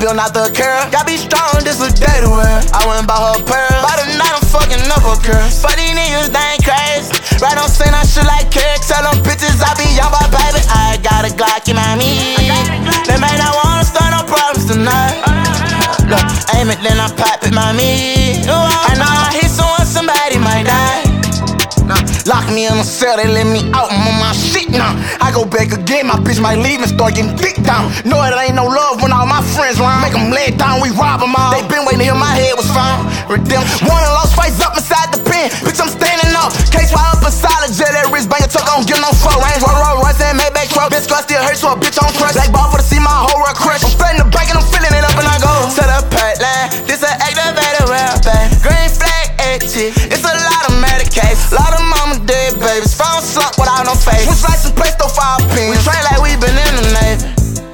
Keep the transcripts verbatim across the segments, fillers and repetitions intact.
building out the curl. Gotta be strong, this a day to wear. I went and bought her a pearl. By the night, I'm fucking up her curls. But these niggas, they ain't crazy. Right on scene, I shit like Kirk. Tell them bitches I be young, but baby, I got a Glock in my me. They may not wanna start no problems tonight. Look, aim it, then I pop it, my me. I know I hit someone, somebody might die. Lock me in a cell, they let me out, I'm on my shit now. I go back again, my bitch might leave and start getting dick down. Know it ain't no love when all my friends round. Make them lay down, we rob them all. They been waiting to hear my head was found. Redemption. One and lost fights up inside the pen. Bitch, I'm standing up. Case wide up a solid jet, that wrist bang, tuck on, get no fuck. Range, roll, roll, Royce, and Maybach truck. Bitch, car still hurts, so a bitch on crush. Black ball for to see my whole world crush. I'm spreading the bank and I'm filling it up and I go to the pipe line. This a activated well, babe. Green flag, eighty. It's a lot of Medicaid. Lot of mama dead babies. Phone slump without no face. Switch like some Presto for our pins. We train like we been in the Navy.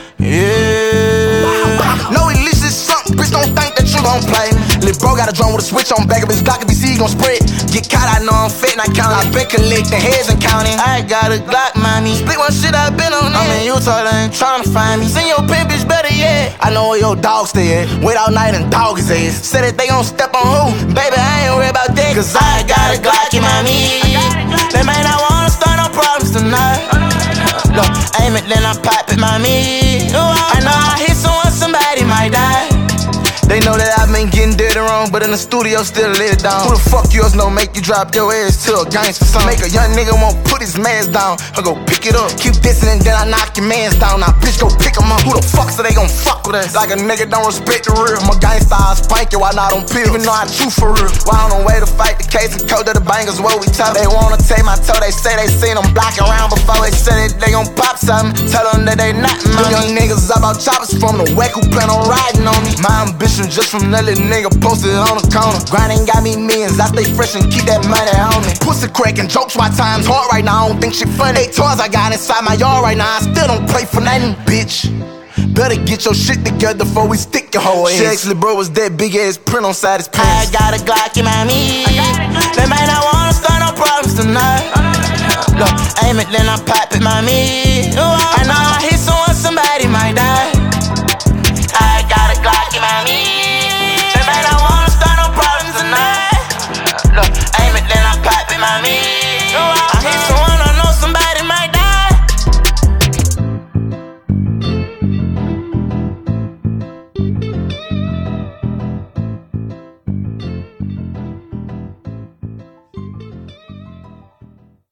Yeah. No illicit something, bitch don't think that you gon' play. Lil' bro got a drum with a switch on back of his Glock. If he see he gon' spread. Get caught, I know I'm fit and I count. I been collecting heads and counting. I got a Glock, mommy. Split one shit, I been on it. I'm in Utah, they ain't tryna find me. Send your pimp, bitch, better yet. I know where your dog stay at. Wait all night and dog his ass. Said that they gon' step on who? Baby, I ain't worried about that. Cause I got a Glock in my me. They may not wanna start no problems tonight. Look, aim it, then I pop it, my me. I know I hit someone, somebody might die. They know that I've been getting dead and wrong, but in the studio still let it down. Who the fuck yours know make you drop your ass to a gangster song? Make a young nigga won't put his mask down. I go pick it up, keep dissing and then I knock your mans down. Now bitch go pick 'em up. Who the fuck so they gon' fuck with us? Like a nigga don't respect the real. I'm a gangsta, I spank you, why not on pills? Even though I true for real. Why on the way to fight the case and code of the bangers, what we talk. They wanna take my toe, they say they seen them blocking around before. They said that they gon' pop something, tell them that they not money. Them young niggas about choppers from the whack who plan on riding on me. My ambition just from that little nigga posted on the corner. Grinding got me millions, I stay fresh and keep that money on me. Pussy cracking jokes, why time's hard right now, I don't think shit funny. Eight toys I got inside my yard right now, I still don't play for nothing, bitch. Better get your shit together before we stick your whole ass. She actually bro was that big ass print on side his pants. I got a Glock in my me. They may not wanna start no problems tonight. Look, aim it, then I pop it, my me. I know I hit someone, somebody might die. I got a Glock in my me. They may not wanna start no problems tonight. Look, aim it, then I pop it, my me.